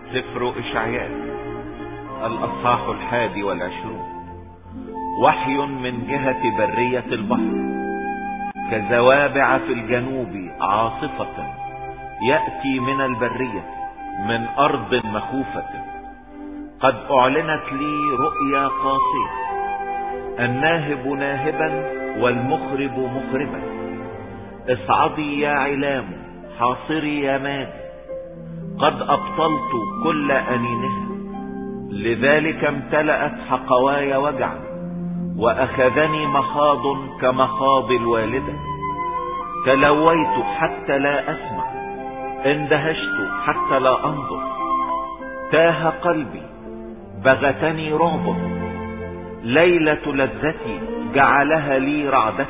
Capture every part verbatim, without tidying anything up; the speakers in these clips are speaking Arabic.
سفر إشعياء الأصحاح الحادي والعشرون. وحي من جهة برية البحر كزوابع في الجنوب عاصفة يأتي من البرية من أرض مخوفة. قد أعلنت لي رؤيا قاسية، الناهب ناهبا والمخرب مخربا. اصعدي يا علام، حاصري يا مادي، قد أبطلت كل أنينها. لذلك امتلأت حقواي وجعا، وأخذني مخاض كمخاض الوالدة. تلويت حتى لا أسمع، اندهشت حتى لا أنظر. تاه قلبي، بغتني رعب. ليلة لذتي جعلها لي رعدة.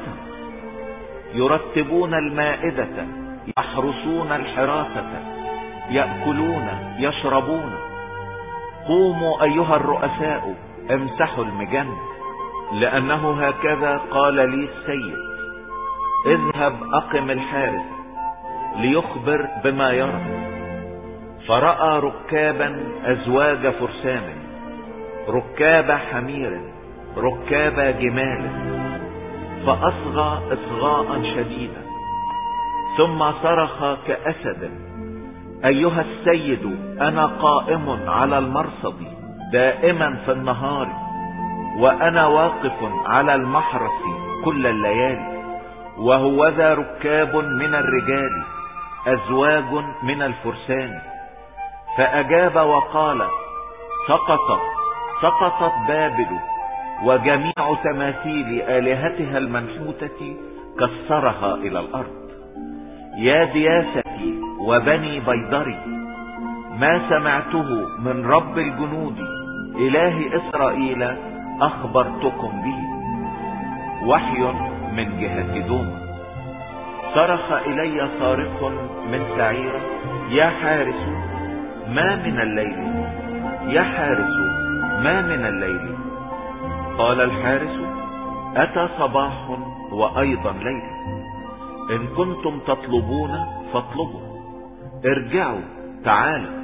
يرتبون المائدة، يحرسون الحراسة، يأكلون يشربون. قوموا أيها الرؤساء، امسحوا المجن، لأنه هكذا قال لي السيد. اذهب أقم الحارس ليخبر بما يرى. فرأى ركابا أزواج فرسان، ركاب حمير، ركاب جمال. فأصغى إصغاء شديدا، ثم صرخ كأسد. أيها السيد، أنا قائم على المرصد دائما في النهار، وأنا واقف على المحرس كل الليالي. وهوذا ركاب من الرجال، أزواج من الفرسان. فأجاب وقال: سقط سقطت بابل، وجميع تماثيل آلهتها المنحوتة كسرها إلى الأرض. يا دياستي وبني بيضري، ما سمعته من رب الجنود إله إسرائيل أخبرتكم به. وحي من جهة دوما. صرخ إلي صارخ من سعيرة: يا حارس، ما من الليل؟ يا حارس، ما من الليل؟ قال الحارس: أتى صباح وأيضا ليل. إن كنتم تطلبون فاطلبوا، ارجعوا تعالوا.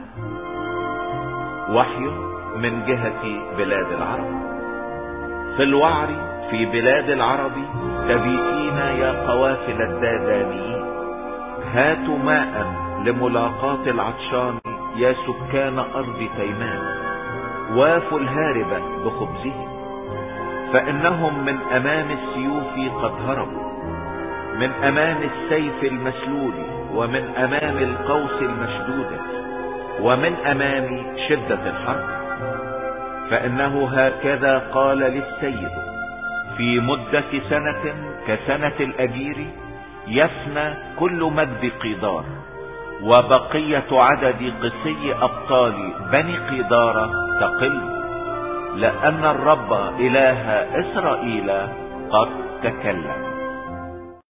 وحي من جهة بلاد العرب. في الوعر في بلاد العرب تبيتين يا قوافل الدادانيين. هاتوا ماء لملاقاة العطشان يا سكان أرض تيمان. وافوا الهارب بخبزهم، فإنهم من أمام السيوف قد هربوا، من أمام السيف المسلول، ومن أمام القوس المشدودة، ومن أمام شدة الحرب. فإنه هكذا قال للسيد: في مدة سنة كسنة الأجير يفنى كل مجد قيدار، وبقية عدد قسي أبطال بني قيدار تقل، لأن الرب إله إسرائيل قد تكلم.